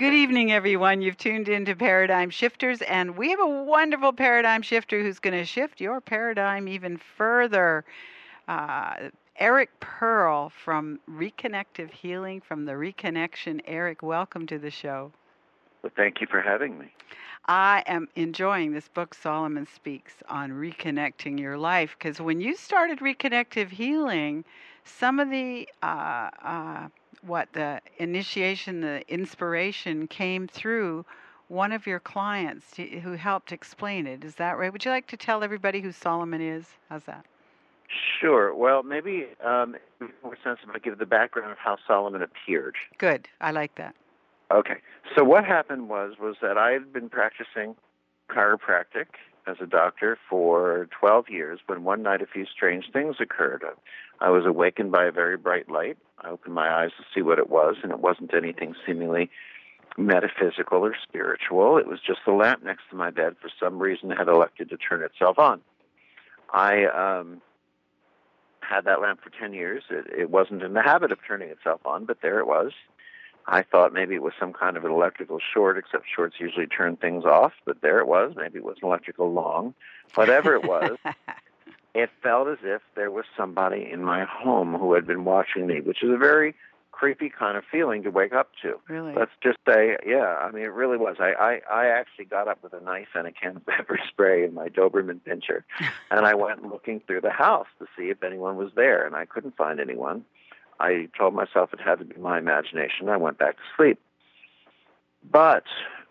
Good evening, everyone. You've tuned into Paradigm Shifters, and we have a wonderful paradigm shifter who's going to shift your paradigm even further. Eric Pearl from Reconnective Healing, from the Reconnection. Eric, welcome to the show. Well, thank you for having me. I am enjoying this book, Solomon Speaks, on reconnecting your life, because when you started Reconnective Healing, some of the the initiation, the inspiration came through one of your clients who helped explain it. Is that right? Would you like to tell everybody who Solomon is? How's that? Sure. Well, maybe it would be more sense if I give the background of how Solomon appeared. Good. I like that. Okay. So what happened was that I had been practicing chiropractic as a doctor for 12 years when one night a few strange things occurred. I was awakened by a very bright light. I opened my eyes to see what it was, and it wasn't anything seemingly metaphysical or spiritual. It was just the lamp next to my bed for some reason had elected to turn itself on. I had that lamp for 10 years. It wasn't in the habit of turning itself on, but there it was. I thought maybe it was some kind of an electrical short, except shorts usually turn things off, but there it was. Maybe it was an electrical long. Whatever it was, it felt as if there was somebody in my home who had been watching me, which is a very creepy kind of feeling to wake up to. Really? Let's just say, yeah, I mean, it really was. I actually got up with a knife and a can of pepper spray in my Doberman Pinscher, and I went looking through the house to see if anyone was there, and I couldn't find anyone. I told myself it had to be my imagination. I went back to sleep. But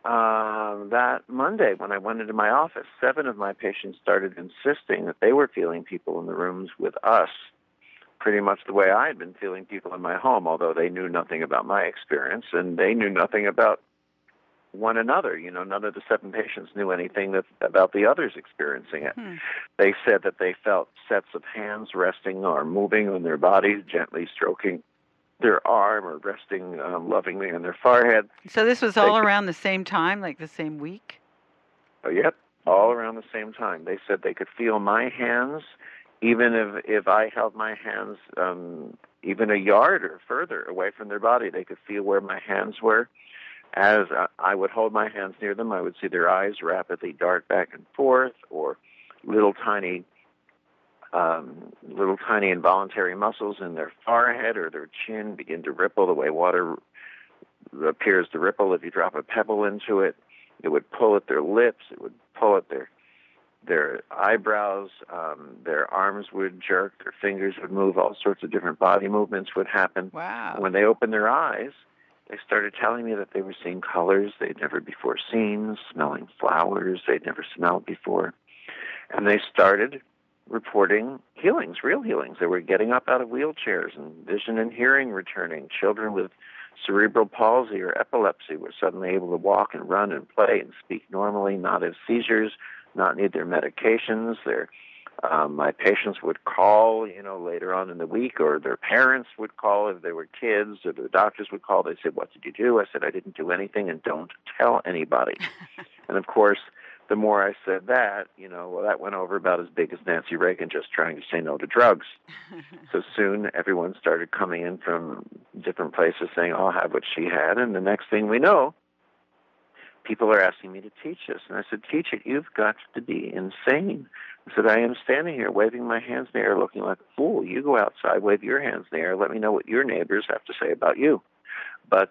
that Monday, when I went into my office, 7 of my patients started insisting that they were feeling people in the rooms with us, pretty much the way I had been feeling people in my home, although they knew nothing about my experience, and they knew nothing about one another. You know, none of the 7 patients knew anything about the others experiencing it. They said that they felt sets of hands resting or moving on their bodies, gently stroking their arm or resting lovingly on their forehead. So this was all around the same time, like the same week? Oh, yep, all around the same time. They said they could feel my hands, even if I held my hands even a yard or further away from their body. They could feel where my hands were. As I would hold my hands near them, I would see their eyes rapidly dart back and forth, or little tiny involuntary muscles in their forehead or their chin begin to ripple the way water appears to ripple if you drop a pebble into it. It would pull at their lips. It would pull at their eyebrows. Their arms would jerk. Their fingers would move. All sorts of different body movements would happen. Wow. When they opened their eyes, they started telling me that they were seeing colors they'd never before seen, smelling flowers they'd never smelled before. And they started reporting healings, real healings. They were getting up out of wheelchairs and vision and hearing returning. Children with cerebral palsy or epilepsy were suddenly able to walk and run and play and speak normally, not have seizures, not need their medications. My patients would call, later on in the week, or their parents would call if they were kids, or the doctors would call. They said, "What did you do?" I said, "I didn't do anything, and don't tell anybody." And of course, the more I said that, that went over about as big as Nancy Reagan just trying to say no to drugs. So soon everyone started coming in from different places saying, "I'll have what she had." And the next thing we know, people are asking me to teach this. And I said, "Teach it. You've got to be insane." I said, "I am standing here waving my hands in the air looking like a fool. You go outside, wave your hands in the air. Let me know what your neighbors have to say about you." But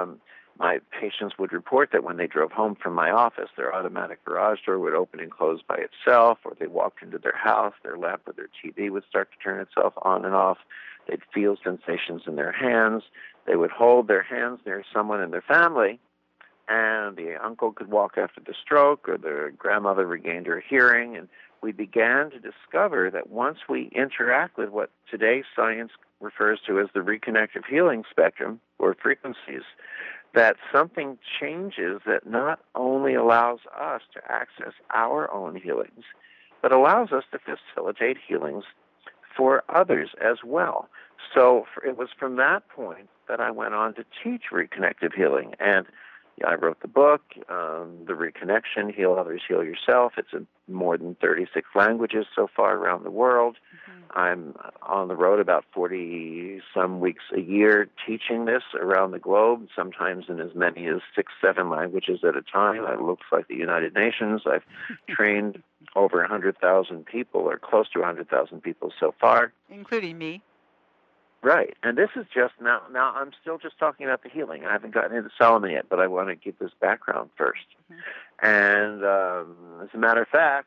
my patients would report that when they drove home from my office, their automatic garage door would open and close by itself, or they walked into their house, their lamp or their TV would start to turn itself on and off. They'd feel sensations in their hands. They would hold their hands near someone in their family, and the uncle could walk after the stroke, or the grandmother regained her hearing. And we began to discover that once we interact with what today's science refers to as the reconnective healing spectrum, or frequencies, that something changes that not only allows us to access our own healings, but allows us to facilitate healings for others as well. So it was from that point that I went on to teach reconnective healing. And I wrote the book, The Reconnection, Heal Others, Heal Yourself. It's in more than 36 languages so far around the world. I'm on the road about 40-some weeks a year teaching this around the globe, sometimes in as many as 6, 7 languages at a time. It looks like the United Nations. I've trained over 100,000 people, or close to 100,000 people so far. Including me. Right. And this is just now I'm still just talking about the healing. I haven't gotten into Solomon yet, but I want to give this background first. And as a matter of fact,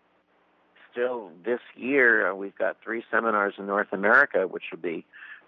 still this year, we've got 3 seminars in North America, which will be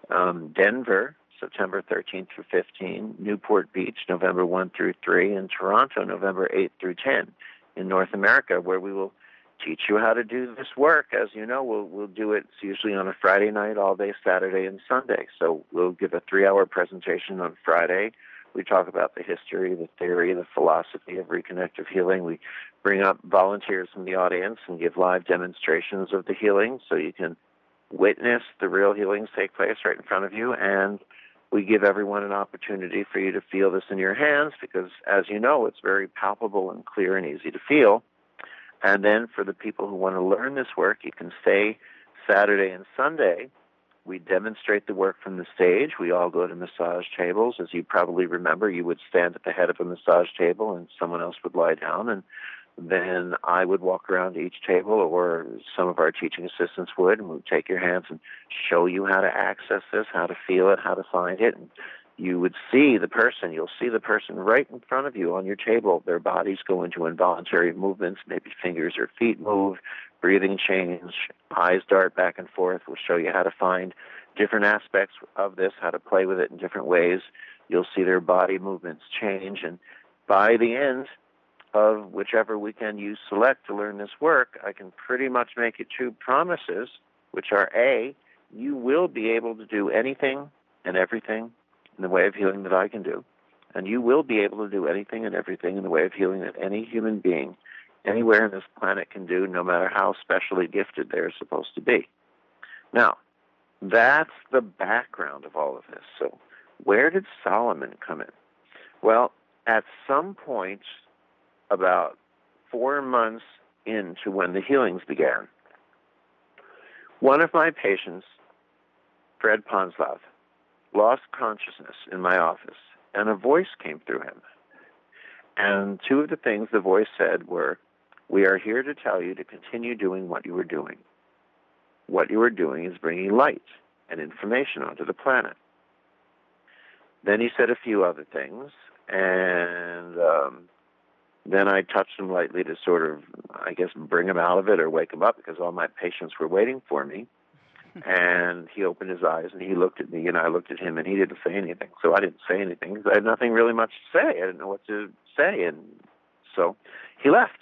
Denver, September 13th through 15, Newport Beach, November 1 through 3, and Toronto, November 8 through 10 in North America, where we will teach you how to do this work. As you know, we'll do it usually on a Friday night, all day Saturday and Sunday. So we'll give a 3-hour presentation on Friday. We talk about the history, the theory, the philosophy of reconnective healing. We bring up volunteers from the audience and give live demonstrations of the healing so you can witness the real healings take place right in front of you. And we give everyone an opportunity for you to feel this in your hands because, as you know, it's very palpable and clear and easy to feel. And then for the people who want to learn this work, you can stay Saturday and Sunday. We demonstrate the work from the stage. We all go to massage tables. As you probably remember, you would stand at the head of a massage table and someone else would lie down. And then I would walk around to each table, or some of our teaching assistants would, and we'd take your hands and show you how to access this, how to feel it, how to find it. And you would see the person. You'll see the person right in front of you on your table. Their bodies go into involuntary movements. Maybe fingers or feet move, breathing change, eyes dart back and forth. We'll show you how to find different aspects of this, how to play with it in different ways. You'll see their body movements change. And by the end of whichever weekend you select to learn this work, I can pretty much make you 2 promises, which are A, you will be able to do anything and everything in the way of healing that I can do. And you will be able to do anything and everything in the way of healing that any human being anywhere on this planet can do, no matter how specially gifted they're supposed to be. Now, that's the background of all of this. So where did Solomon come in? Well, at some point about 4 months into when the healings began, one of my patients, Fred Ponslov, lost consciousness in my office, and a voice came through him. And 2 of the things the voice said were, "We are here to tell you to continue doing what you were doing. What you were doing is bringing light and information onto the planet." Then he said a few other things, and then I touched him lightly to sort of, I guess, bring him out of it or wake him up, because all my patients were waiting for me. And he opened his eyes, and he looked at me, and I looked at him, and he didn't say anything. So I didn't say anything because I had nothing really much to say. I didn't know what to say, and so he left.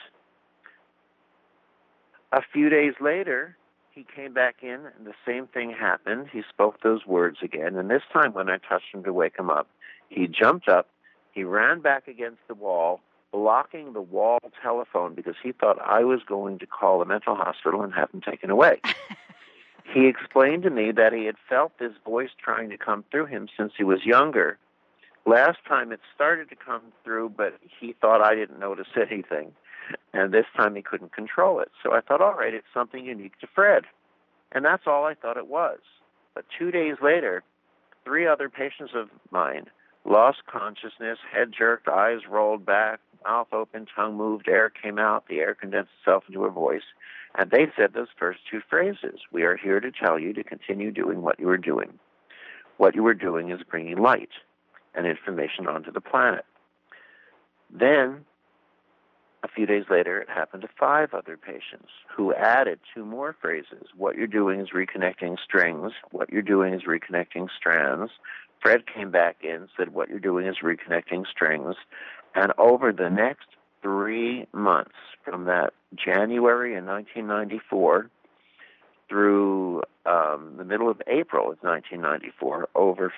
A few days later, he came back in, and the same thing happened. He spoke those words again, and this time when I touched him to wake him up, he jumped up, he ran back against the wall, blocking the wall telephone because he thought I was going to call a mental hospital and have him taken away. He explained to me that he had felt this voice trying to come through him since he was younger. Last time it started to come through, but he thought I didn't notice anything. And this time he couldn't control it. So I thought, all right, it's something unique to Fred. And that's all I thought it was. But 2 days later, 3 other patients of mine lost consciousness, head jerked, eyes rolled back, mouth open, tongue moved, air came out, the air condensed itself into a voice. And they said those first 2 phrases: "We are here to tell you to continue doing what you are doing. What you are doing is bringing light and information onto the planet." Then, a few days later, it happened to 5 other patients who added 2 more phrases. "What you're doing is reconnecting strings. What you're doing is reconnecting strands." Fred came back in, said, "What you're doing is reconnecting strings." And over the next 3 months, from that January in 1994 through the middle of April of 1994, over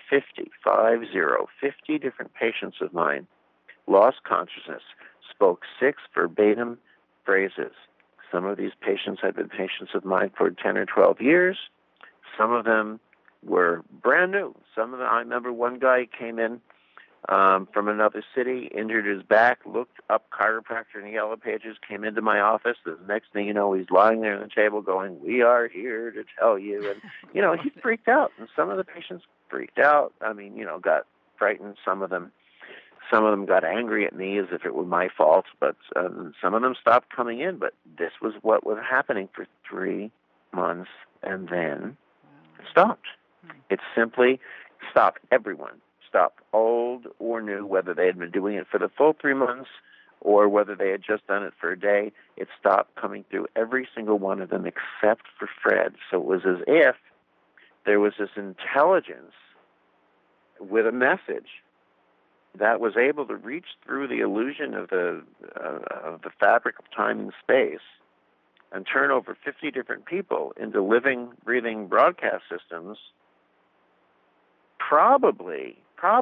50 different patients of mine lost consciousness, spoke 6 verbatim phrases. Some of these patients had been patients of mine for 10 or 12 years. Some of them were brand new. Some of them, I remember one guy came in from another city, injured his back, looked up chiropractor in the Yellow Pages, came into my office. The next thing you know, he's lying there on the table going, "We are here to tell you." And, he freaked out. And some of the patients freaked out. I mean, got frightened. Some of them got angry at me as if it were my fault. But some of them stopped coming in. But this was what was happening for 3 months, and then it stopped. It simply stopped. Everyone stopped, old or new, whether they had been doing it for the full 3 months or whether they had just done it for a day. It stopped coming through every single one of them except for Fred. So it was as if there was this intelligence with a message that was able to reach through the illusion of the fabric of time and space and turn over 50 different people into living, breathing broadcast systems. Probably,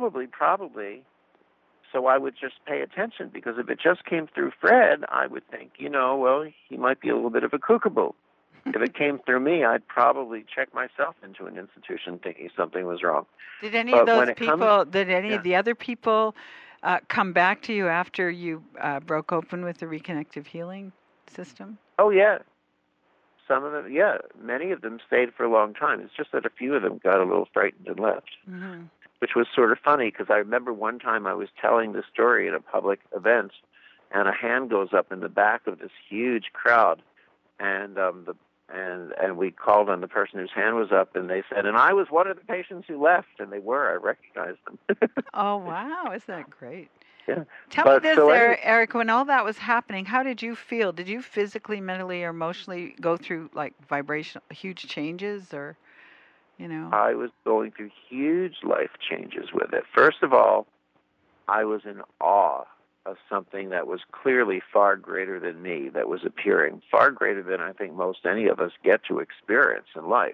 so I would just pay attention, because if it just came through Fred, I would think, well, he might be a little bit of a kookaboo. If it came through me, I'd probably check myself into an institution thinking something was wrong. Did any of those people, did any of the other people come back to you after you broke open with the reconnective healing system? Oh, yeah. Some of them, yeah. Many of them stayed for a long time. It's just that a few of them got a little frightened and left, which was sort of funny, because I remember one time I was telling this story at a public event, and a hand goes up in the back of this huge crowd, and we called on the person whose hand was up, and they said, "And I was one of the patients who left," and they were. I recognized them. Oh, wow. Isn't that great? Yeah. Tell me this, Eric, when all that was happening, how did you feel? Did you physically, mentally, or emotionally go through, like, huge changes, or, I was going through huge life changes with it. First of all, I was in awe of something that was clearly far greater than me that was appearing, far greater than I think most any of us get to experience in life.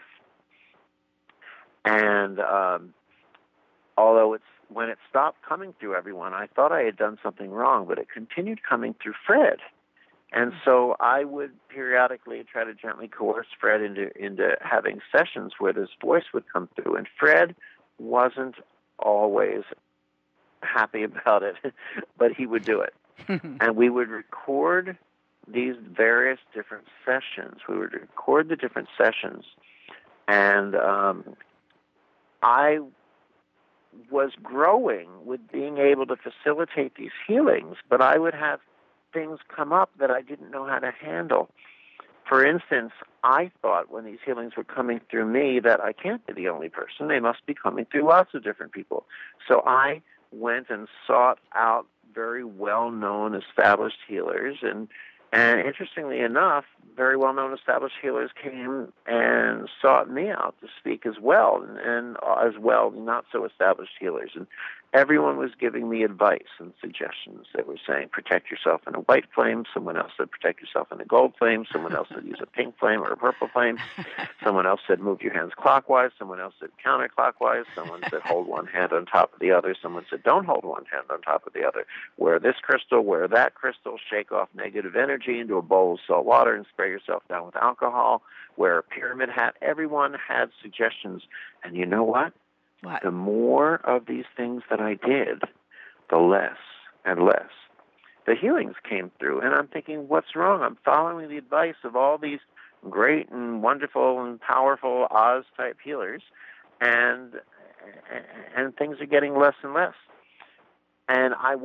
And although when it stopped coming through everyone, I thought I had done something wrong, but it continued coming through Fred. And so I would periodically try to gently coerce Fred into having sessions where this voice would come through. And Fred wasn't always happy about it, but he would do it. And we would record these various different sessions. We would record the different sessions. And I was growing with being able to facilitate these healings, but I would have things come up that I didn't know how to handle. For instance, I thought when these healings were coming through me that I can't be the only person. They must be coming through lots of different people. So I went and sought out very well-known established healers, and interestingly enough, very well-known established healers came and sought me out to speak as well, and as well not so established healers. And everyone was giving me advice and suggestions. They were saying, protect yourself in a white flame. Someone else said, protect yourself in a gold flame. Someone else said, use a pink flame or a purple flame. Someone else said, move your hands clockwise. Someone else said, counterclockwise. Someone said, hold one hand on top of the other. Someone said, don't hold one hand on top of the other. Wear this crystal, wear that crystal, shake off negative energy into a bowl of salt water and spray yourself down with alcohol. Wear a pyramid hat. Everyone had suggestions. And you know what? The more of these things that I did, the less and less the healings came through. And I'm thinking, what's wrong? I'm following the advice of all these great and wonderful and powerful Oz-type healers, and things are getting less and less. And I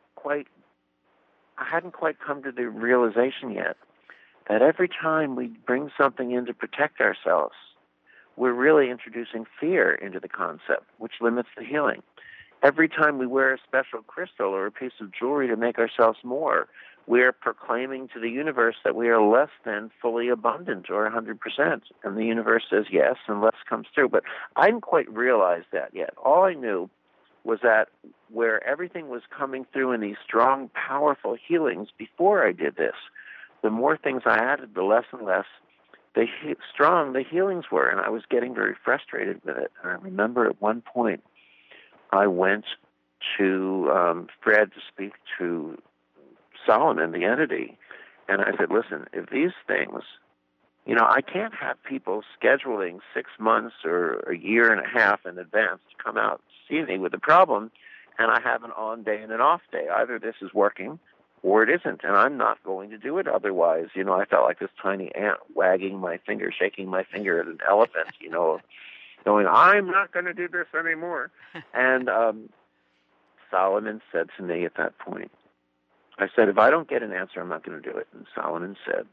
hadn't quite come to the realization yet that every time we bring something in to protect ourselves, we're really introducing fear into the concept, which limits the healing. Every time we wear a special crystal or a piece of jewelry to make ourselves more, we're proclaiming to the universe that we are less than fully abundant or 100%. And the universe says yes, and less comes through. But I didn't quite realize that yet. All I knew was that where everything was coming through in these strong, powerful healings before I did this, the more things I added, the less and less strong the healings were, and I was getting very frustrated with it. And I remember at one point I went to Fred to speak to Solomon, the entity, and I said, listen, if these things, I can't have people scheduling 6 months or a year and a half in advance to come out and see me with a problem, and I have an on day and an off day. Either this is working or it isn't, and I'm not going to do it otherwise. I felt like this tiny ant wagging my finger, shaking my finger at an elephant, going, I'm not going to do this anymore. And Solomon said to me at that point, I said, if I don't get an answer, I'm not going to do it. And Solomon said,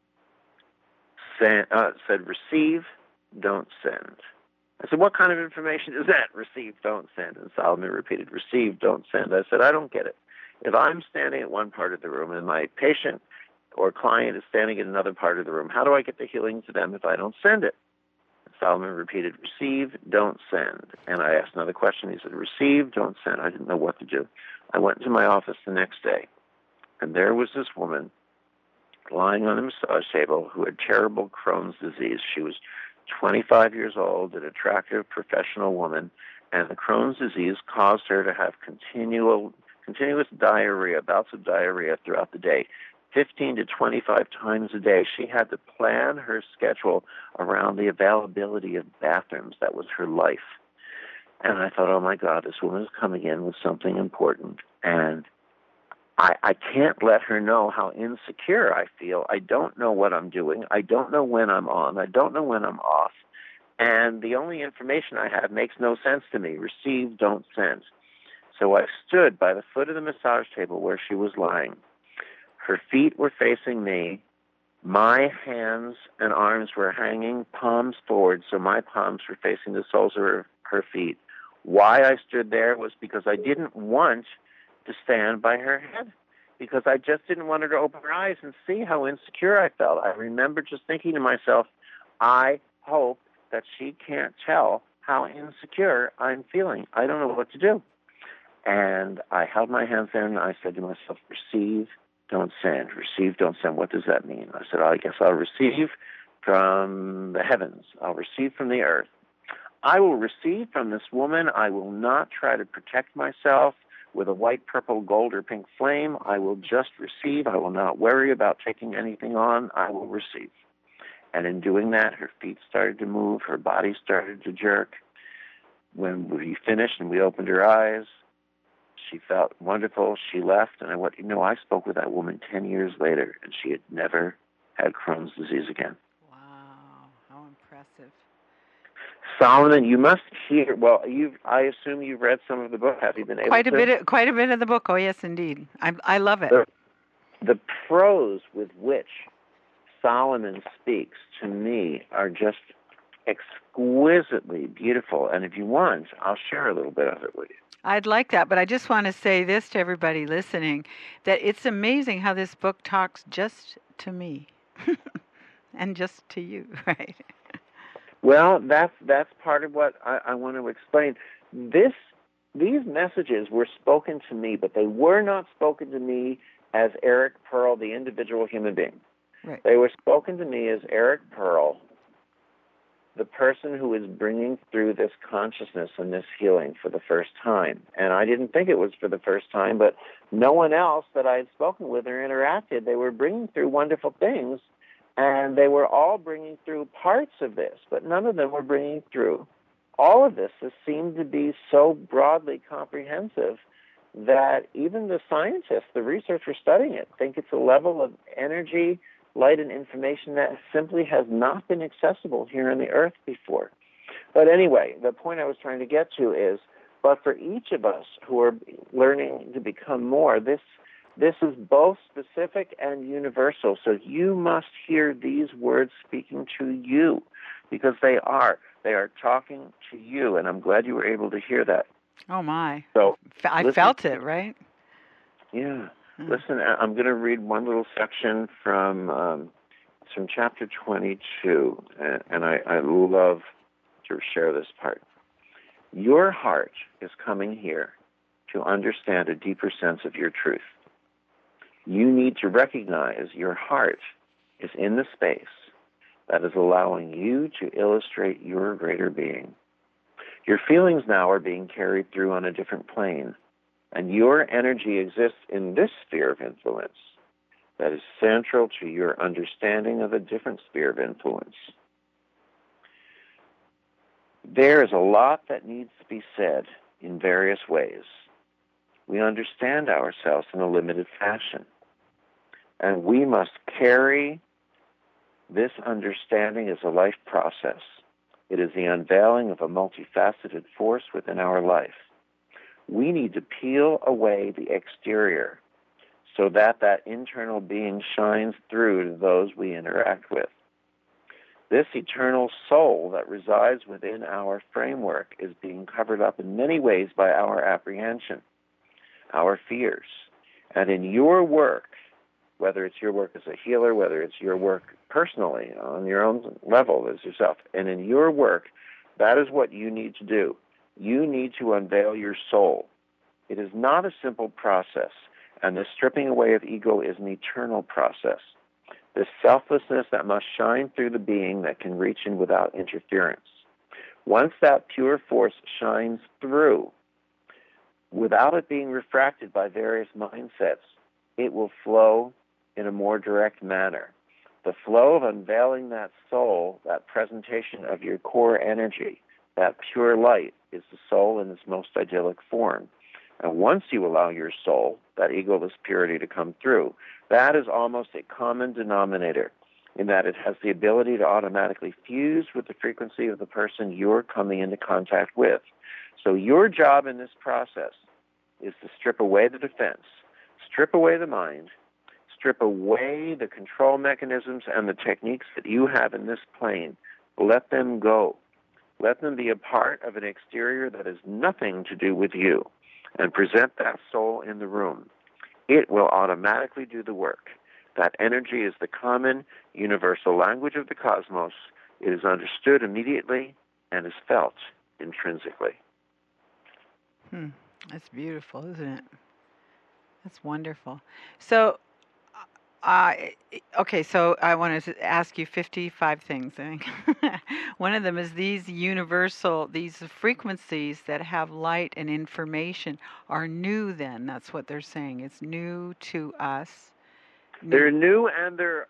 receive, don't send. I said, what kind of information is that? Receive, don't send. And Solomon repeated, receive, don't send. I said, I don't get it. If I'm standing at one part of the room and my patient or client is standing in another part of the room, how do I get the healing to them if I don't send it? And Solomon repeated, receive, don't send. And I asked another question. He said, receive, don't send. I didn't know what to do. I went into my office the next day, and there was this woman lying on a massage table who had terrible Crohn's disease. She was 25 years old, an attractive professional woman, and the Crohn's disease caused her to have continuous diarrhea, bouts of diarrhea throughout the day, 15 to 25 times a day. She had to plan her schedule around the availability of bathrooms. That was her life. And I thought, oh my God, this woman is coming in with something important, and I can't let her know how insecure I feel. I don't know what I'm doing. I don't know when I'm on. I don't know when I'm off. And the only information I have makes no sense to me. Receive, don't send. So I stood by the foot of the massage table where she was lying. Her feet were facing me. My hands and arms were hanging palms forward, so my palms were facing the soles of her feet. Why I stood there was because I didn't want to stand by her head, because I just didn't want her to open her eyes and see how insecure I felt. I remember just thinking to myself, I hope that she can't tell how insecure I'm feeling. I don't know what to do. And I held my hands there and I said to myself, receive, don't send. Receive, don't send. What does that mean? I said, I guess I'll receive from the heavens. I'll receive from the earth. I will receive from this woman. I will not try to protect myself with a white, purple, gold, or pink flame. I will just receive. I will not worry about taking anything on. I will receive. And in doing that, her feet started to move. Her body started to jerk. When we finished and we opened her eyes, she felt wonderful. She left, and I spoke with that woman 10 years later, and she had never had Crohn's disease again. Wow, how impressive. Solomon, you must hear. Well, I assume you've read some of the book. Have you been able to? Quite a bit of the book. Oh, yes, indeed. I love it. The prose with which Solomon speaks to me are just exquisitely beautiful. And if you want, I'll share a little bit of it with you. I'd like that, but I just want to say this to everybody listening, that it's amazing how this book talks just to me and just to you, right? Well, that's part of what I want to explain. These messages were spoken to me, but they were not spoken to me as Eric Pearl, the individual human being. Right. They were spoken to me as Eric Pearl, the person who is bringing through this consciousness and this healing for the first time. And I didn't think it was for the first time, but no one else that I had spoken with or interacted, they were bringing through wonderful things. And they were all bringing through parts of this, but none of them were bringing through all of this. This seemed to be so broadly comprehensive that even the scientists, the researchers studying it, think it's a level of energy, light, and information that simply has not been accessible here on the earth before. But anyway, the point I was trying to get to is, but for each of us who are learning to become more, this is both specific and universal. So you must hear these words speaking to you, because they are talking to you. And I'm glad you were able to hear that. Oh, my. So I felt it, right? Yeah. Listen, I'm going to read one little section from chapter 22, and I love to share this part. Your heart is coming here to understand a deeper sense of your truth. You need to recognize your heart is in the space that is allowing you to illustrate your greater being. Your feelings now are being carried through on a different plane, and your energy exists in this sphere of influence that is central to your understanding of a different sphere of influence. There is a lot that needs to be said in various ways, We understand ourselves in a limited fashion. And we must carry this understanding as a life process. It is the unveiling of a multifaceted force within our life. We need to peel away the exterior so that internal being shines through to those we interact with. This eternal soul that resides within our framework is being covered up in many ways by our apprehension, our fears. And in your work, whether it's your work as a healer, whether it's your work personally on your own level as yourself, and in your work, that is what you need to do. You need to unveil your soul. It is not a simple process, and the stripping away of ego is an eternal process. This selflessness that must shine through the being that can reach in without interference. Once that pure force shines through, without it being refracted by various mindsets, it will flow in a more direct manner. The flow of unveiling that soul, that presentation of your core energy, that pure light, is the soul in its most idyllic form. And once you allow your soul, that egoless purity, to come through, that is almost a common denominator in that it has the ability to automatically fuse with the frequency of the person you're coming into contact with. So your job in this process is to strip away the defense, strip away the mind, strip away the control mechanisms and the techniques that you have in this plane. Let them go. Let them be a part of an exterior that has nothing to do with you, and present that soul in the room. It will automatically do the work. That energy is the common universal language of the cosmos. It is understood immediately and is felt intrinsically. That's beautiful, isn't it? That's wonderful. So, okay, so I wanted to ask you 55 things, I think. One of them is these frequencies that have light and information are new then. That's what they're saying. It's new to us. They're new and they're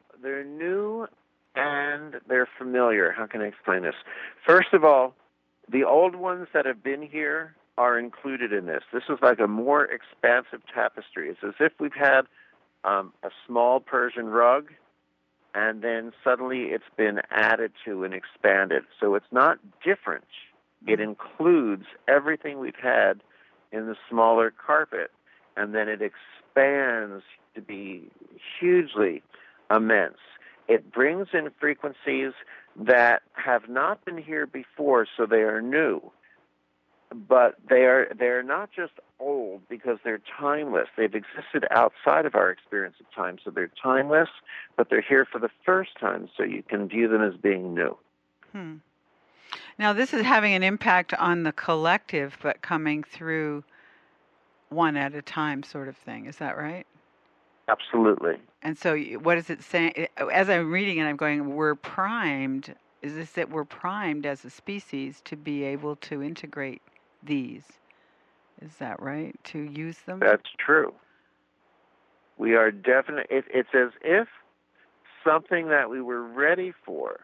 familiar. How can I explain this? First of all, the old ones that have been here are included in this. This is like a more expansive tapestry. It's as if we've had a small Persian rug, and then suddenly it's been added to and expanded. So it's not different. It includes everything we've had in the smaller carpet, and then it expands to be hugely immense. It brings in frequencies that have not been here before, so they are new. But they're not just old because they're timeless. They've existed outside of our experience of time, so they're timeless, but they're here for the first time, so you can view them as being new. Now, this is having an impact on the collective, but coming through one at a time sort of thing. Is that right? Absolutely. And so what is it saying? As I'm reading it, I'm going, we're primed. Is this that we're primed as a species to be able to integrate these? Is that right? To use them? That's true. We are definitely, it's as if something that we were ready for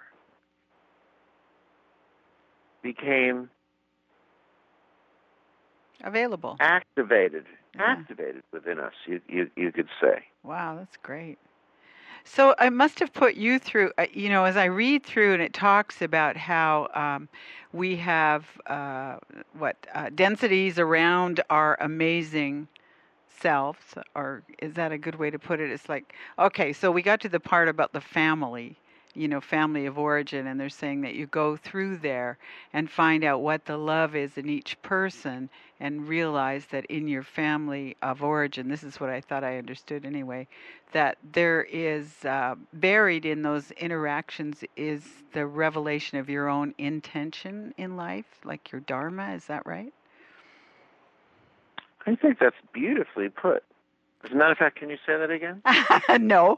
became available, activated within us, you could say. Wow, that's great. So I must have put you through, as I read through, and it talks about how we have densities around our amazing selves, or is that a good way to put it? It's like, okay, so we got to the part about the family, family of origin, and they're saying that you go through there and find out what the love is in each person and realize that in your family of origin, this is what I thought I understood anyway, that there is buried in those interactions is the revelation of your own intention in life, like your dharma. Is that right? I think that's beautifully put. As a matter of fact, can you say that again? No.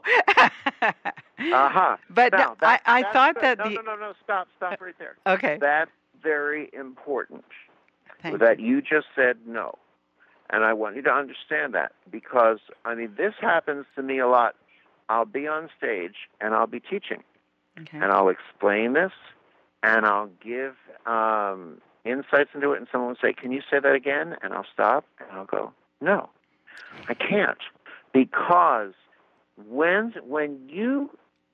But no, I thought that No, stop right there. Okay. That's very important. Thank that you just said no. And I want you to understand that because, this happens to me a lot. I'll be on stage and I'll be teaching. Okay. And I'll explain this and I'll give insights into it, and someone will say, can you say that again? And I'll stop and I'll go, No, I can't. Because when you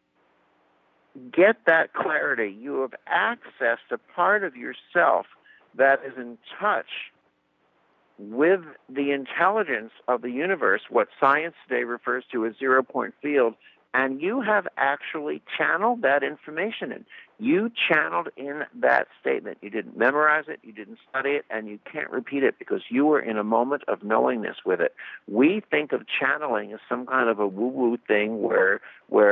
get that clarity, you have accessed a part of yourself that is in touch with the intelligence of the universe, what science today refers to as zero-point field, and you have actually channeled that information in. You channeled in that statement. You didn't memorize it, you didn't study it, and you can't repeat it because you were in a moment of knowingness with it. We think of channeling as some kind of a woo-woo thing where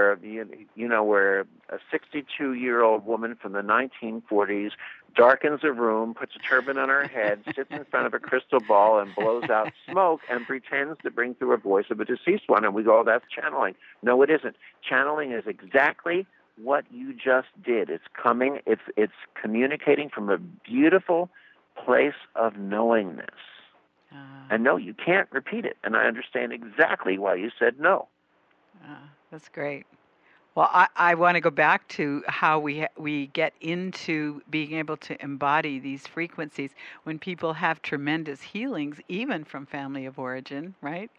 where a 62-year-old woman from the 1940s darkens a room, puts a turban on her head, sits in front of a crystal ball and blows out smoke and pretends to bring through a voice of a deceased one, and we go, oh, that's channeling. No, it isn't. Channeling is exactly what you just did. It's communicating from a beautiful place of knowingness. And no, you can't repeat it. And I understand exactly why you said no. That's great. Well, I want to go back to how we get into being able to embody these frequencies when people have tremendous healings, even from family of origin, right?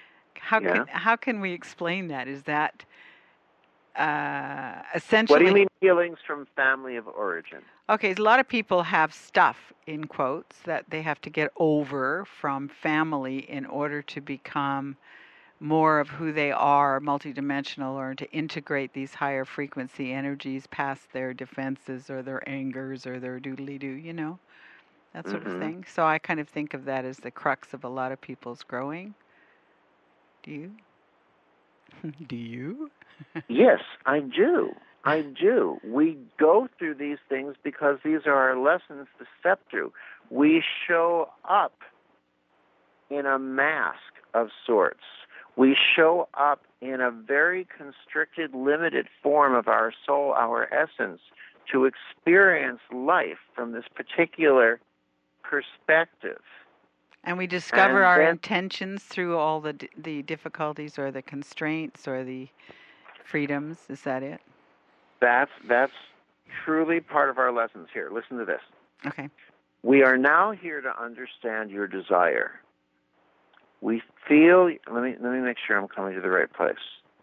How can we explain that? Is that essentially... What do you mean healings from family of origin? Okay, a lot of people have stuff, in quotes, that they have to get over from family in order to become more of who they are, multidimensional, or to integrate these higher frequency energies past their defenses or their angers or their doodly-doo, that sort of thing. So I kind of think of that as the crux of a lot of people's growing. Do you? Do you? Yes, I do. I do. We go through these things because these are our lessons to step through. We show up in a mask of sorts. We show up in a very constricted, limited form of our soul, our essence, to experience life from this particular perspective. And we discover our intentions through all the difficulties or the constraints or the freedoms. Is that it? That's truly part of our lessons here. Listen to this. Okay. We are now here to understand your desire. We feel. Let me make sure I'm coming to the right place.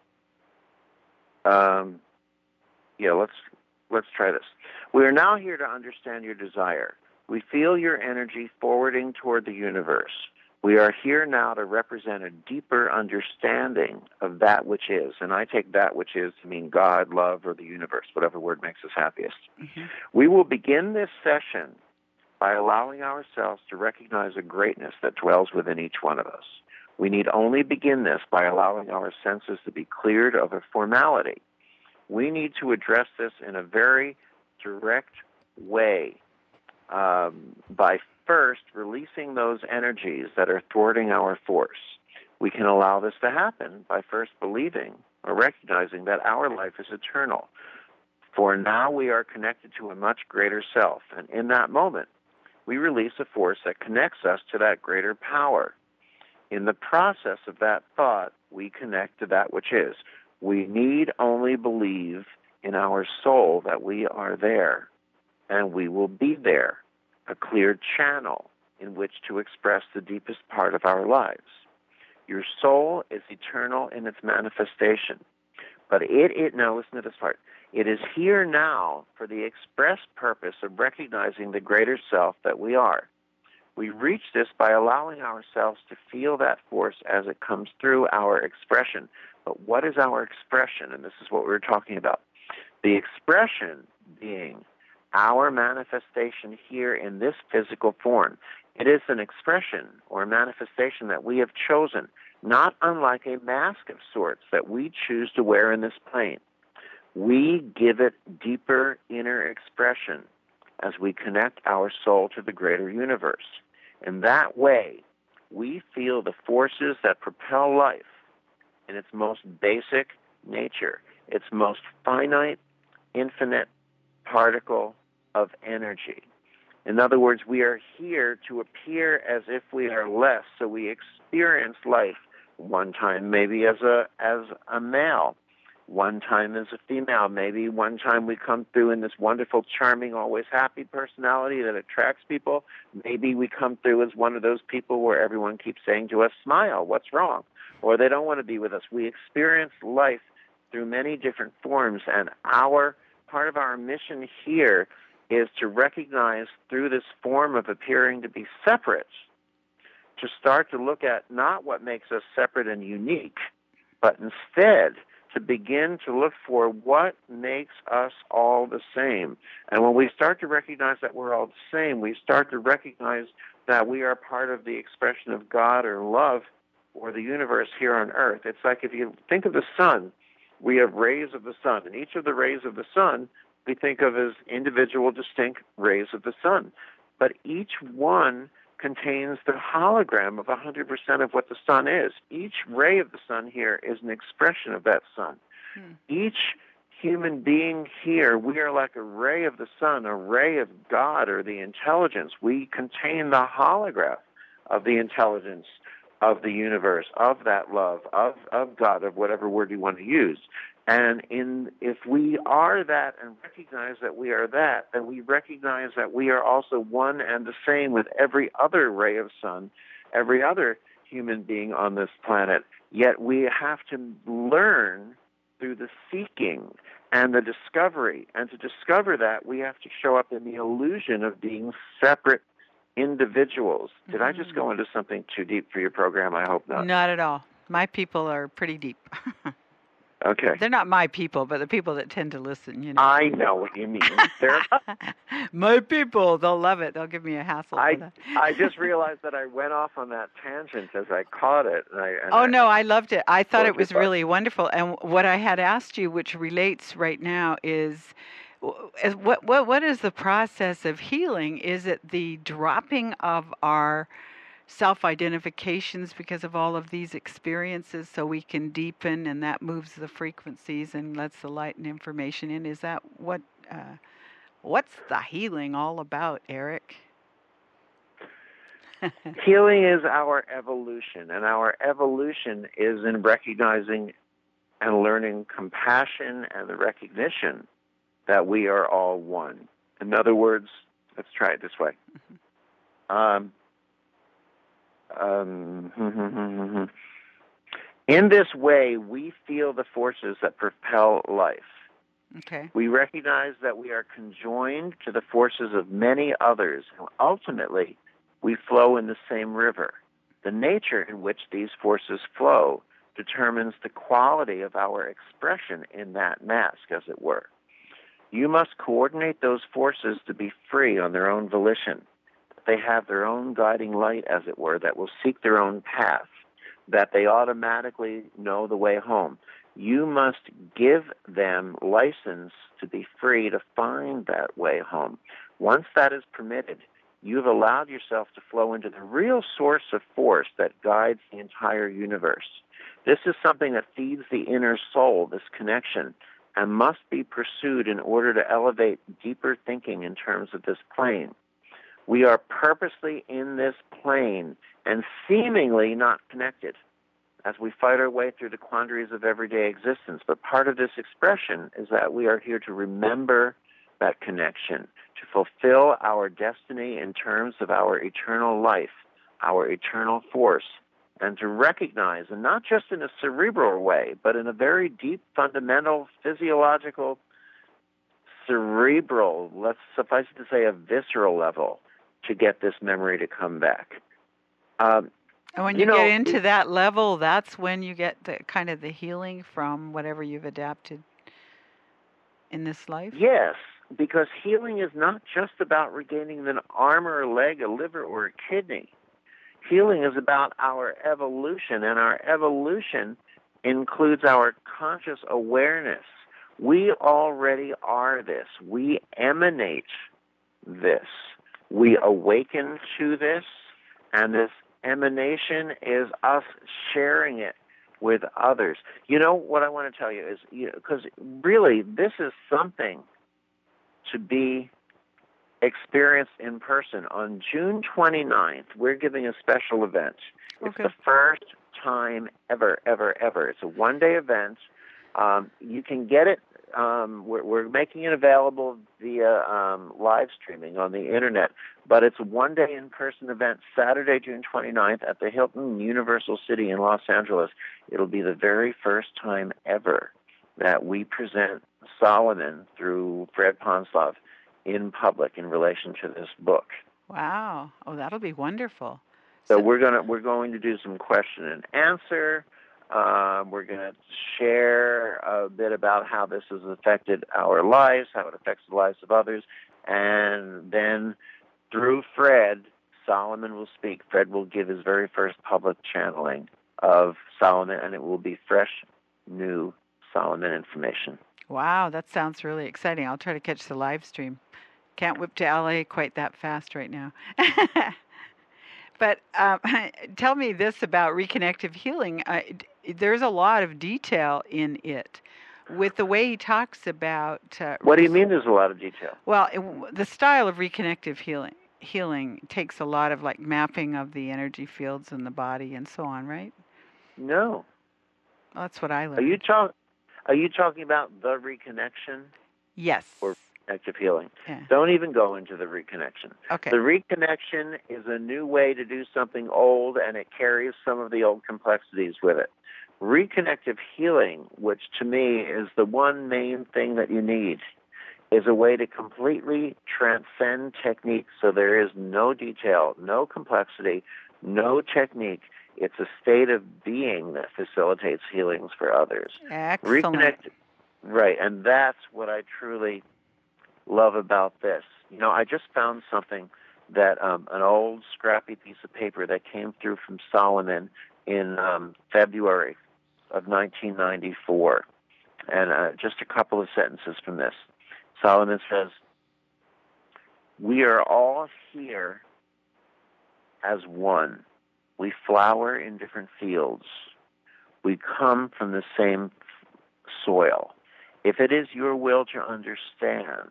Let's try this. We are now here to understand your desire. We feel your energy forwarding toward the universe. We are here now to represent a deeper understanding of that which is, and I take that which is to mean God, love, or the universe, whatever word makes us happiest. Mm-hmm. We will begin this session by allowing ourselves to recognize a greatness that dwells within each one of us. We need only begin this by allowing our senses to be cleared of a formality. We need to address this in a very direct way by first releasing those energies that are thwarting our force. We can allow this to happen by first believing or recognizing that our life is eternal. For now we are connected to a much greater self, and in that moment, we release a force that connects us to that greater power. In the process of that thought, we connect to that which is. We need only believe in our soul that we are there, and we will be there, a clear channel in which to express the deepest part of our lives. Your soul is eternal in its manifestation, but now listen to this part, it is here now for the express purpose of recognizing the greater self that we are. We reach this by allowing ourselves to feel that force as it comes through our expression. But what is our expression? And this is what we were talking about. The expression being our manifestation here in this physical form. It is an expression or manifestation that we have chosen, not unlike a mask of sorts that we choose to wear in this plane. We give it deeper inner expression as we connect our soul to the greater universe. In that way, we feel the forces that propel life in its most basic nature, its most finite, infinite particle of energy. In other words, we are here to appear as if we are less, so we experience life one time maybe as a male, one time as a female. Maybe one time we come through in this wonderful, charming, always happy personality that attracts people. Maybe we come through as one of those people where everyone keeps saying to us, smile, what's wrong? Or they don't want to be with us. We experience life through many different forms, and part of our mission here is to recognize through this form of appearing to be separate, to start to look at not what makes us separate and unique, but instead to begin to look for what makes us all the same. And when we start to recognize that we're all the same, we start to recognize that we are part of the expression of God or love or the universe here on Earth. It's like if you think of the sun, we have rays of the sun, and each of the rays of the sun we think of as individual, distinct rays of the sun. But each one contains the hologram of 100% of what the sun is. Each ray of the sun here is an expression of that sun. Each human being here, we are like a ray of the sun, a ray of God or the intelligence. We contain the holograph of the intelligence of the universe, of that love, of God, of whatever word you want to use. And if we are that and recognize that we are that, then we recognize that we are also one and the same with every other ray of sun, every other human being on this planet. Yet we have to learn through the seeking and the discovery. And to discover that, we have to show up in the illusion of being separate individuals. Did I just go into something too deep for your program? I hope not. Not at all. My people are pretty deep. Okay. They're not my people, but the people that tend to listen, you know. I know what you mean. My people, they'll love it. They'll give me a hassle for that. I just realized that I went off on that tangent as I caught it. No, I loved it. I thought it was really wonderful. And what I had asked you, which relates right now, is what is the process of healing? Is it the dropping of our self-identifications because of all of these experiences so we can deepen, and that moves the frequencies and lets the light and information in? Is that what's the healing all about, Eric? Healing is our evolution, and our evolution is in recognizing and learning compassion and the recognition that we are all one. In other words, let's try it this way. In this way, we feel the forces that propel life. Okay. We recognize that we are conjoined to the forces of many others, and ultimately, we flow in the same river. The nature in which these forces flow determines the quality of our expression in that mask, as it were. You must coordinate those forces to be free on their own volition. They have their own guiding light, as it were, that will seek their own path, that they automatically know the way home. You must give them license to be free to find that way home. Once that is permitted, you've allowed yourself to flow into the real source of force that guides the entire universe. This is something that feeds the inner soul, this connection, and must be pursued in order to elevate deeper thinking in terms of this plane. We are purposely in this plane and seemingly not connected as we fight our way through the quandaries of everyday existence. But part of this expression is that we are here to remember that connection, to fulfill our destiny in terms of our eternal life, our eternal force, and to recognize, and not just in a cerebral way, but in a very deep, fundamental, physiological, cerebral, let's suffice it to say a visceral level, to get this memory to come back. And when you get into that level, that's when you get the kind of the healing from whatever you've adapted in this life? Yes, because healing is not just about regaining an arm or a leg, a liver or a kidney. Healing is about our evolution, and our evolution includes our conscious awareness. We already are this. We emanate this. We awaken to this, and this emanation is us sharing it with others. You know, what I want to tell you is, because really this is something to be experienced in person. On June 29th, we're giving a special event. It's the first time ever. It's a one-day event, You can get it. We're making it available via live streaming on the internet, but it's a one-day in-person event, Saturday, June 29th at the Hilton Universal City in Los Angeles. It'll be the very first time ever that we present Solomon through Fred Ponsloff in public in relation to this book. Wow. Oh, that'll be wonderful. So we're going to do some question and answer. We're going to share a bit about how this has affected our lives, how it affects the lives of others, and then through Fred, Solomon will speak. Fred will give his very first public channeling of Solomon, and it will be fresh, new Solomon information. Wow, that sounds really exciting. I'll try to catch the live stream. Can't whip to LA quite that fast right now. But tell me this about reconnective healing. There's a lot of detail in it with the way he talks about... what do you mean there's a lot of detail? Well, the style of reconnective healing takes a lot of like mapping of the energy fields in the body and so on, right? No. Well, that's what I learned. Are you talking about the reconnection? Yes. Or reconnective healing? Yeah. Don't even go into the reconnection. Okay. The reconnection is a new way to do something old, and it carries some of the old complexities with it. Reconnective healing, which to me is the one main thing that you need, is a way to completely transcend technique so there is no detail, no complexity, no technique. It's a state of being that facilitates healings for others. Excellent. Right, and that's what I truly love about this. You know, I just found something that an old scrappy piece of paper that came through from Solomon in February of 1994. And just a couple of sentences from this. Solomon says, "We are all here as one. We flower in different fields. We come from the same soil. If it is your will to understand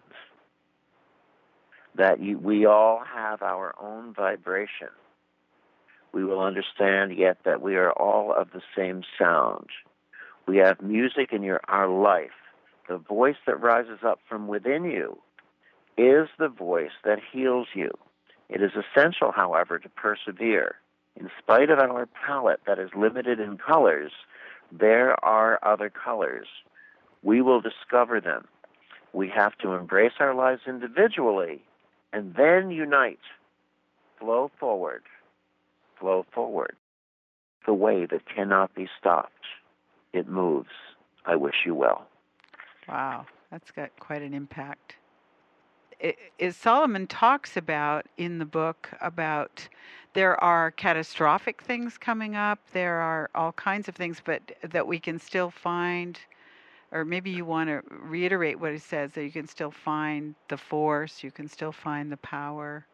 that we all have our own vibration, we will understand yet that we are all of the same sound. We have music in our life. The voice that rises up from within you is the voice that heals you. It is essential, however, to persevere. In spite of our palette that is limited in colors, there are other colors. We will discover them. We have to embrace our lives individually and then unite. Flow forward. Flow forward. The wave that cannot be stopped. It moves. I wish you well." Wow, that's got quite an impact. Solomon talks about in the book about there are catastrophic things coming up. There are all kinds of things, but that we can still find, or maybe you want to reiterate what he says, that you can still find the force, you can still find the power.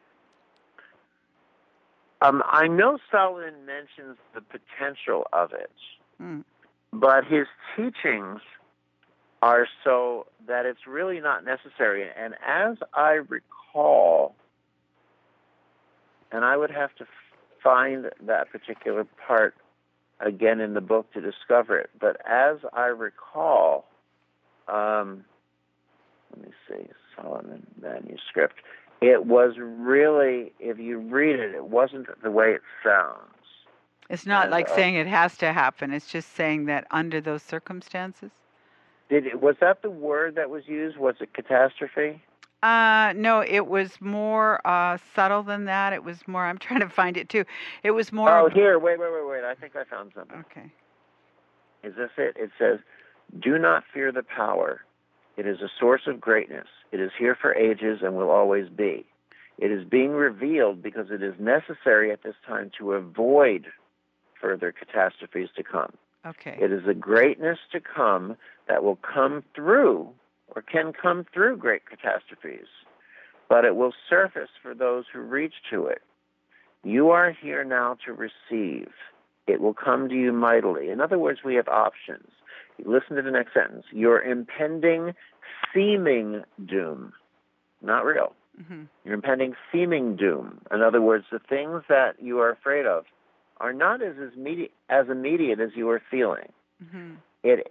I know Solomon mentions the potential of it, but his teachings are so that it's really not necessary. And as I recall, and I would have to find that particular part again in the book to discover it, but as I recall, let me see, Solomon manuscript, it was really, if you read it, it wasn't the way it sounds. It's not like saying it has to happen. It's just saying that under those circumstances. Was that the word that was used? Was it catastrophe? No, it was more subtle than that. It was more, I'm trying to find it too. It was more... Oh, here, wait. I think I found something. Okay. Is this it? It says, "Do not fear the power. It is a source of greatness. It is here for ages and will always be. It is being revealed because it is necessary at this time to avoid further catastrophes to come. Okay. It is a greatness to come that will come through or can come through great catastrophes, but it will surface for those who reach to it. You are here now to receive. It will come to you mightily." In other words, we have options. Listen to the next sentence. "Your impending seeming doom," not real. Your impending seeming doom. In other words, the things that you are afraid of are not as immediate as you are feeling.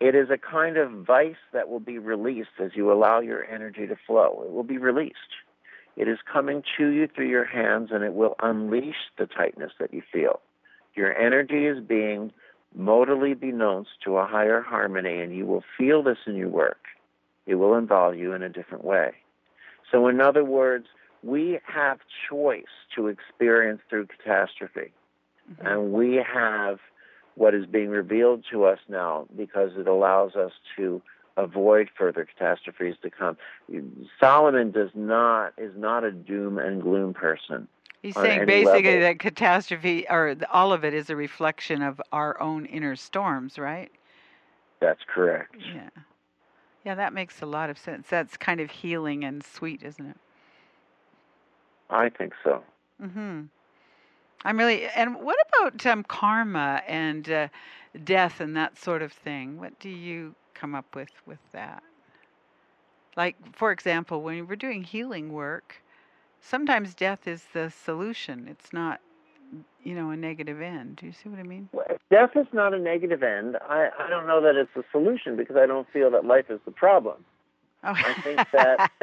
It is a kind of vice that will be released as you allow your energy to flow. It will be released. It is coming to you through your hands, and it will unleash the tightness that you feel. Your energy is being modally denounced to a higher harmony, and you will feel this in your work. It will involve you in a different way. So in other words, we have choice to experience through catastrophe. Mm-hmm. And we have what is being revealed to us now because it allows us to avoid further catastrophes to come. Solomon is not a doom and gloom person. He's saying basically that catastrophe, or all of it, is a reflection of our own inner storms, right? That's correct. Yeah. Yeah, that makes a lot of sense. That's kind of healing and sweet, isn't it? I think so. Mm-hmm. And what about karma and death and that sort of thing? What do you come up with that? Like, for example, when we're doing healing work, sometimes death is the solution. It's not, a negative end. Do you see what I mean? Well, death is not a negative end. I don't know that it's a solution because I don't feel that life is the problem. Oh. I think that,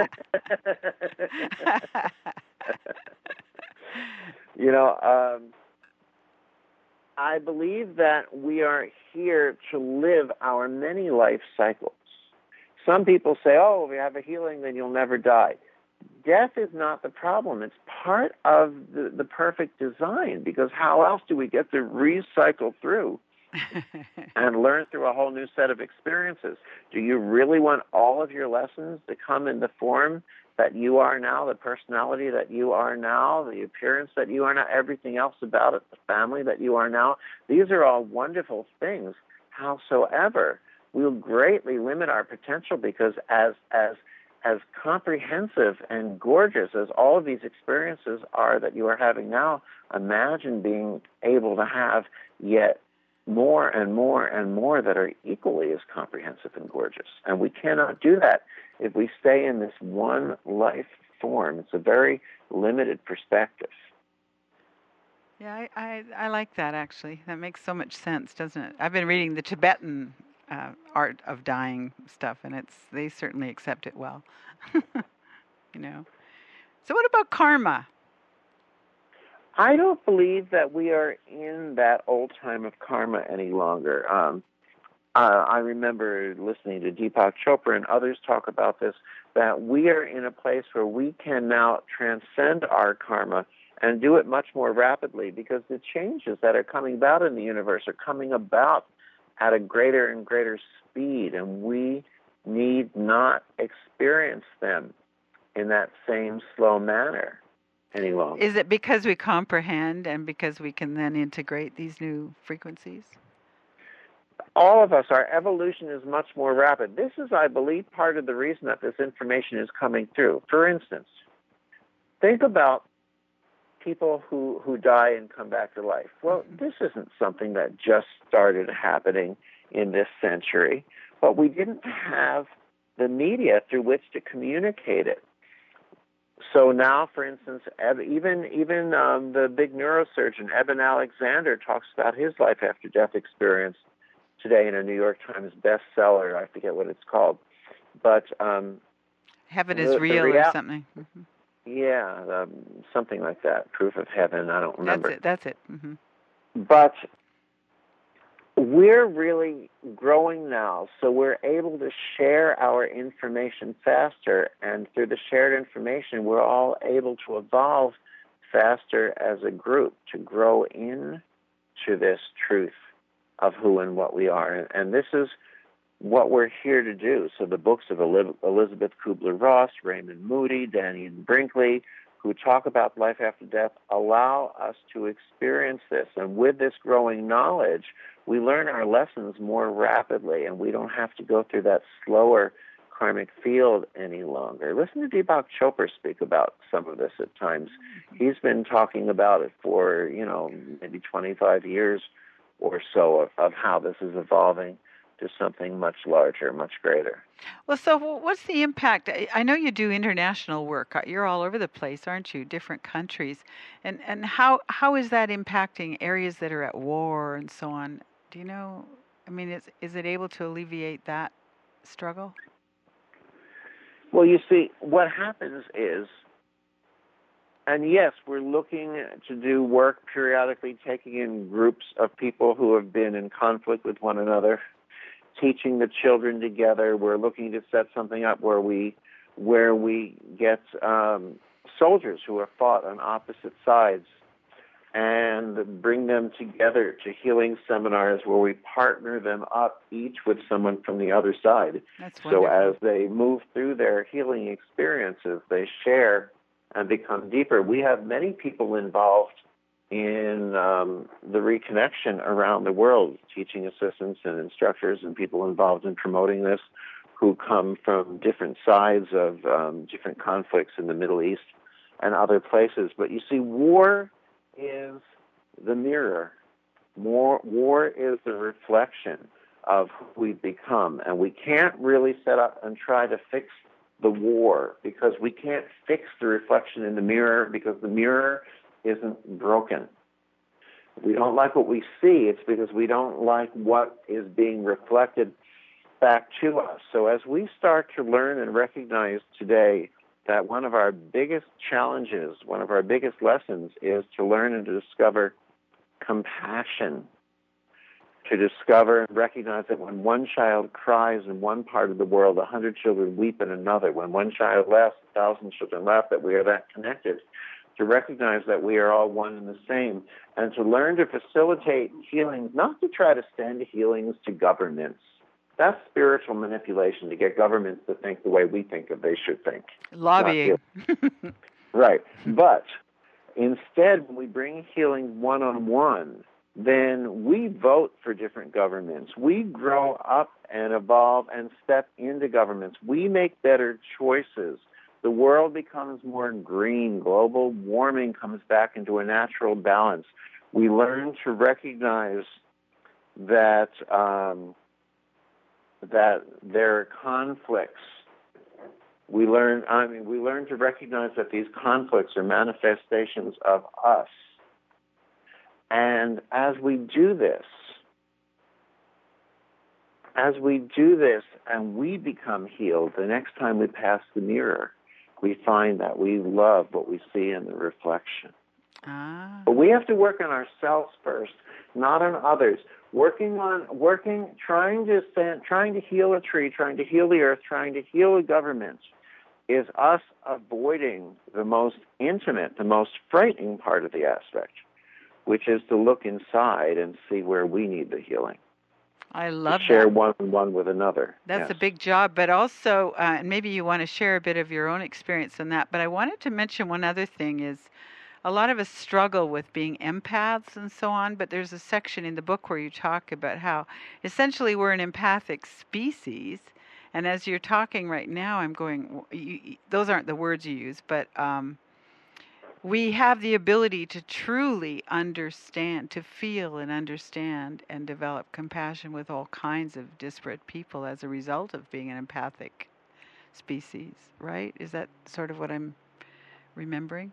I believe that we are here to live our many life cycles. Some people say, if you have a healing, then you'll never die. Death is not the problem. It's part of the perfect design, because how else do we get to recycle through and learn through a whole new set of experiences? Do you really want all of your lessons to come in the form that you are now, the personality that you are now, the appearance that you are now, everything else about it, the family that you are now? These are all wonderful things. Howsoever, we'll greatly limit our potential, because as comprehensive and gorgeous as all of these experiences are that you are having now, imagine being able to have yet more and more and more that are equally as comprehensive and gorgeous. And we cannot do that if we stay in this one life form. It's a very limited perspective. Yeah, I like that, actually. That makes so much sense, doesn't it? I've been reading the Tibetan art of dying stuff, and they certainly accept it well. So what about karma? I don't believe that we are in that old time of karma any longer. I remember listening to Deepak Chopra and others talk about this, that we are in a place where we can now transcend our karma and do it much more rapidly, because the changes that are coming about in the universe are coming about at a greater and greater speed, and we need not experience them in that same slow manner any longer. Is it because we comprehend and because we can then integrate these new frequencies? All of us, our evolution is much more rapid. This is, I believe, part of the reason that this information is coming through. For instance, think about people who die and come back to life. Well, this isn't something that just started happening in this century, but we didn't have the media through which to communicate it. So now, for instance, even the big neurosurgeon Eben Alexander talks about his life after death experience today in a New York Times bestseller. I forget what it's called, but Heaven is Real or something. Mm-hmm. Yeah, something like that. Proof of Heaven. I don't remember. That's it. Mm-hmm. But we're really growing now, so we're able to share our information faster, and through the shared information, we're all able to evolve faster as a group, to grow into this truth of who and what we are. And this is what we're here to do. So the books of Elizabeth Kubler-Ross, Raymond Moody, Daniel Brinkley, who talk about life after death, allow us to experience this. And with this growing knowledge, we learn our lessons more rapidly, and we don't have to go through that slower karmic field any longer. Listen to Deepak Chopra speak about some of this at times. He's been talking about it for, maybe 25 years or so of how this is evolving to something much larger, much greater. Well, so what's the impact? I know you do international work. You're all over the place, aren't you? Different countries. And how is that impacting areas that are at war and so on? Do you know I mean, is it able to alleviate that struggle? Well, you see, what happens is, and yes, we're looking to do work periodically, taking in groups of people who have been in conflict with one another, teaching the children together. We're looking to set something up where we get soldiers who have fought on opposite sides and bring them together to healing seminars where we partner them up, each with someone from the other side. That's so wonderful. as they move through their healing experiences, they share and become deeper. We have many people involved in the reconnection around the world, teaching assistants and instructors and people involved in promoting this who come from different sides of different conflicts in the Middle East and other places. But you see, war is the mirror. War is the reflection of who we've become. And we can't really set up and try to fix the war because we can't fix the reflection in the mirror because the mirror isn't broken. We don't like what we see. It's because we don't like what is being reflected back to us. So as we start to learn and recognize today that one of our biggest challenges, one of our biggest lessons is to learn and to discover compassion, to discover and recognize that when one child cries in one part of the world, 100 children weep in another. When one child laughs, 1,000 children laugh, that we are that connected. To recognize that we are all one and the same, and to learn to facilitate healings, not to try to send healings to governments. That's spiritual manipulation, to get governments to think the way we think they should think. Lobbying. Right. But instead, when we bring healing one-on-one, then we vote for different governments. We grow up and evolve and step into governments. We make better choices. The world becomes more green. Global warming comes back into a natural balance. We learn to recognize that that there are conflicts. We learn to recognize that these conflicts are manifestations of us. And as we do this and we become healed, the next time we pass the mirror, we find that we love what we see in the reflection. But we have to work on ourselves first, not on others. Trying to heal a tree, trying to heal the earth, trying to heal a government is us avoiding the most intimate, the most frightening part of the aspect, which is to look inside and see where we need the healing. I love to share that. one with another. That's yes. a big job, but also, and maybe you want to share a bit of your own experience in that, but I wanted to mention one other thing is a lot of us struggle with being empaths and so on, but there's a section in the book where you talk about how essentially we're an empathic species. And as you're talking right now, I'm going, those aren't the words you use, but we have the ability to truly understand, to feel and understand and develop compassion with all kinds of disparate people as a result of being an empathic species, right? Is that sort of what I'm remembering?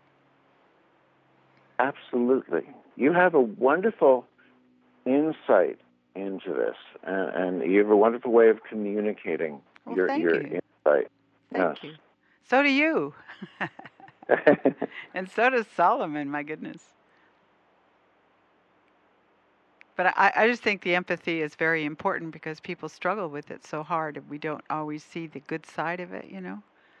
Absolutely. You have a wonderful insight into this, and you have a wonderful way of communicating your insight. Thank you. So do you. And so does Solomon, my goodness. But I just think the empathy is very important because people struggle with it so hard and we don't always see the good side of it, you know?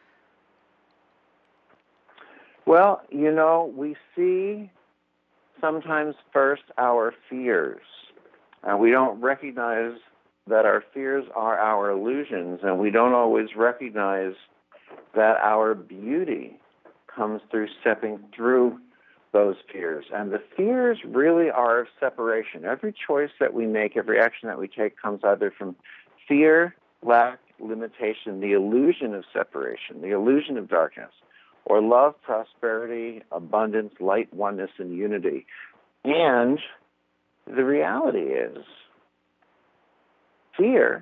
Well, we see sometimes first our fears, and we don't recognize that our fears are our illusions, and we don't always recognize that our beauty comes through stepping through those fears. And the fears really are of separation. Every choice that we make, every action that we take comes either from fear, lack, limitation, the illusion of separation, the illusion of darkness, or love, prosperity, abundance, light, oneness, and unity. And the reality is, fear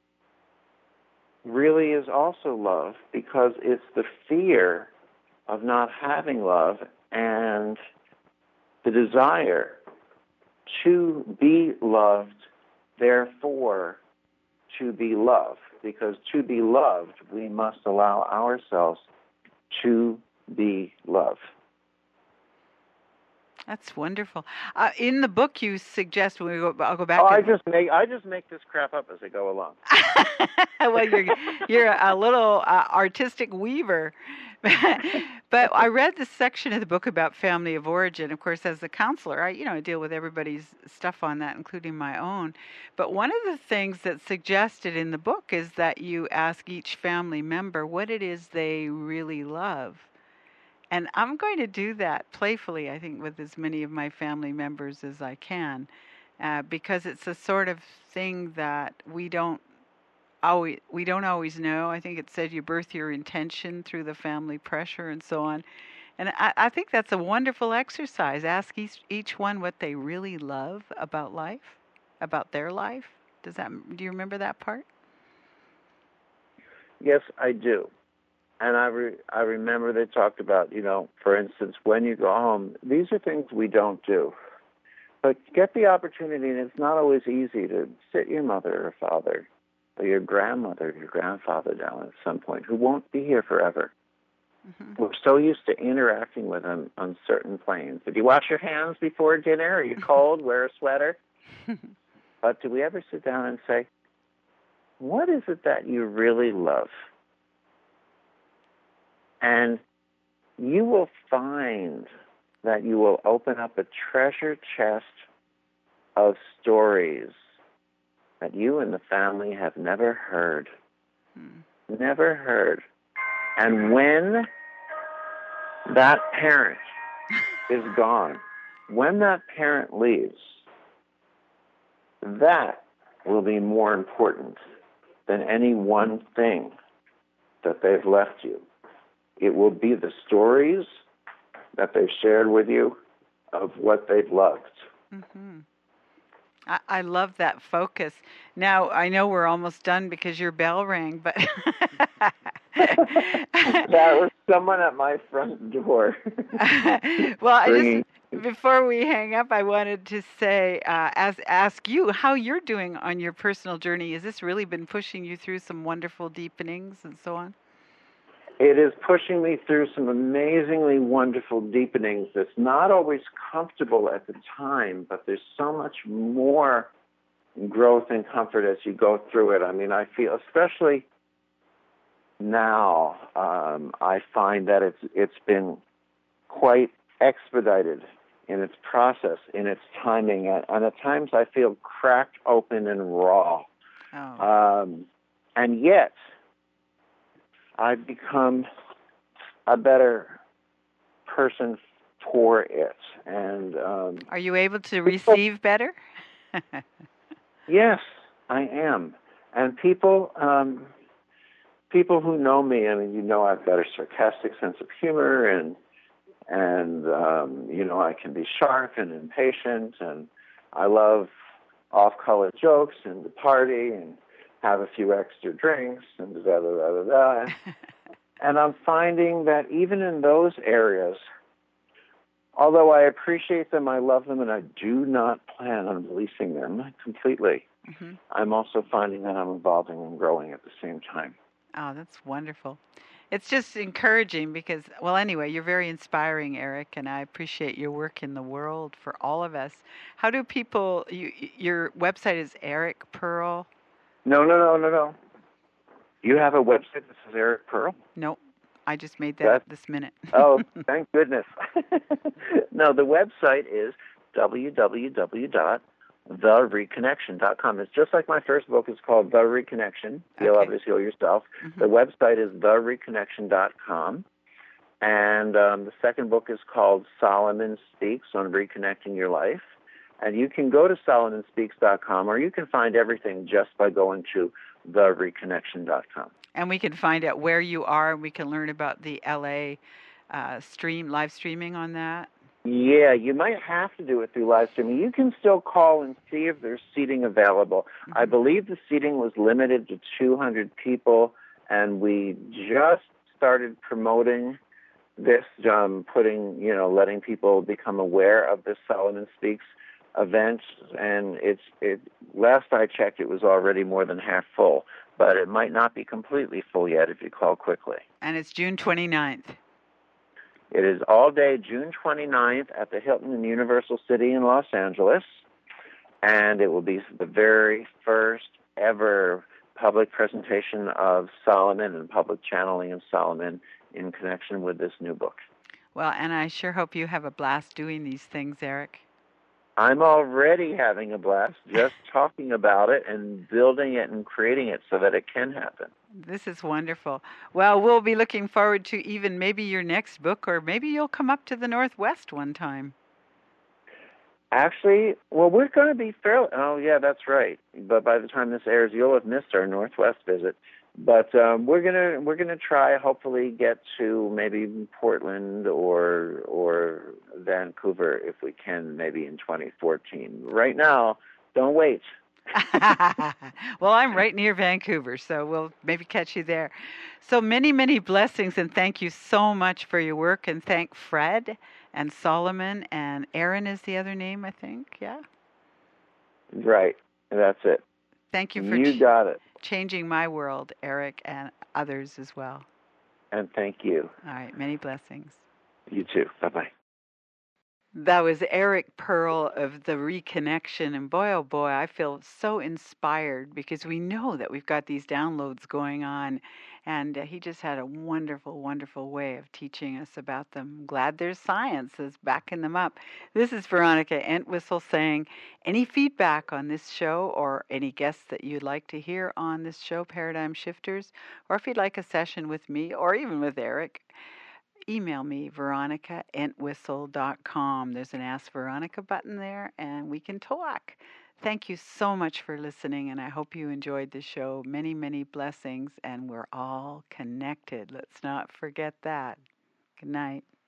really is also love, because it's the fear of not having love and the desire to be loved therefore, to be loved. Because to be loved, we must allow ourselves to be loved. That's wonderful. In the book, you suggest I'll go back. Oh, I just make this crap up as I go along. Well, you're a little artistic weaver. But I read this section of the book about family of origin. Of course, as a counselor, I deal with everybody's stuff on that, including my own. But one of the things that's suggested in the book is that you ask each family member what it is they really love. And I'm going to do that playfully, I think, with as many of my family members as I can, because it's a sort of thing that we don't always know. I think it said you birth your intention through the family pressure and so on. And I think that's a wonderful exercise. Ask each one what they really love about life, about their life. Do you remember that part? Yes, I do. And I remember they talked about, for instance, when you go home, these are things we don't do. But get the opportunity, and it's not always easy, to sit your mother or father or your grandmother or your grandfather down at some point who won't be here forever. Mm-hmm. We're so used to interacting with them on certain planes. Did you wash your hands before dinner? Are you cold? Wear a sweater? But do we ever sit down and say, what is it that you really love? And you will find that you will open up a treasure chest of stories that you and the family have never heard. Never heard. And when that parent is gone, when that parent leaves, that will be more important than any one thing that they've left you. It will be the stories that they've shared with you of what they've loved. Mm-hmm. I love that focus. Now, I know we're almost done because your bell rang, but... That was someone at my front door. Well, before we hang up, I wanted to say, ask you how you're doing on your personal journey. Has this really been pushing you through some wonderful deepenings and so on? It is pushing me through some amazingly wonderful deepenings that's not always comfortable at the time, but there's so much more growth and comfort as you go through it. I mean, I feel, especially now, I find that it's been quite expedited in its process, in its timing, and at times I feel cracked open and raw. Oh. And yet, I've become a better person for it. And are you able to receive better? Yes, I am. And people who know me, I mean, I've got a sarcastic sense of humor, and I can be sharp and impatient, and I love off-color jokes and to party and have a few extra drinks and da-da-da-da-da. And I'm finding that even in those areas, although I appreciate them, I love them, and I do not plan on releasing them completely, mm-hmm. I'm also finding that I'm evolving and growing at the same time. Oh, that's wonderful. It's just encouraging because, well, anyway, you're very inspiring, Eric, and I appreciate your work in the world for all of us. How do people, your website is Eric Pearl? No. You have a website that says Eric Pearl? Nope. I just made that up this minute. Oh, thank goodness. No, the website is www.thereconnection.com. It's just like my first book. It's called The Reconnection. Heal Others, Heal Yourself. Mm-hmm. The website is thereconnection.com. And the second book is called Solomon Speaks on Reconnecting Your Life. And you can go to solomonspeaks.com, or you can find everything just by going to thereconnection.com. And we can find out where you are, and we can learn about the LA live streaming on that. Yeah, you might have to do it through live streaming. You can still call and see if there's seating available. Mm-hmm. I believe the seating was limited to 200 people, and we just started promoting this, letting people become aware of this Solomon Speaks events, and last I checked, it was already more than half full, but it might not be completely full yet if you call quickly. And it's June 29th. It is all day June 29th at the Hilton in Universal City in Los Angeles, and it will be the very first ever public presentation of Solomon and public channeling of Solomon in connection with this new book. Well, and I sure hope you have a blast doing these things, Eric. I'm already having a blast just talking about it and building it and creating it so that it can happen. This is wonderful. Well, we'll be looking forward to even maybe your next book, or maybe you'll come up to the Northwest one time. Actually, well, we're going to be fairly... Oh, yeah, that's right. But by the time this airs, you'll have missed our Northwest visit. But we're gonna try, hopefully, get to maybe Portland or Vancouver if we can, maybe in 2014. Right now, don't wait. Well, I'm right near Vancouver, so we'll maybe catch you there. So many, many blessings, and thank you so much for your work. And thank Fred and Solomon and Aaron is the other name, I think. Yeah. Right. That's it. Thank you for got it. Changing my world, Eric, and others as well. And thank you. All right. Many blessings. You too. Bye-bye. That was Eric Pearl of The Reconnection. And boy, oh boy, I feel so inspired because we know that we've got these downloads going on. And he just had a wonderful, wonderful way of teaching us about them. I'm glad there's science that's backing them up. This is Veronica Entwistle saying, any feedback on this show or any guests that you'd like to hear on this show, Paradigm Shifters, or if you'd like a session with me or even with Eric, email me, veronicaentwistle.com. There's an Ask Veronica button there, and we can talk. Thank you so much for listening, and I hope you enjoyed the show. Many, many blessings, and we're all connected. Let's not forget that. Good night.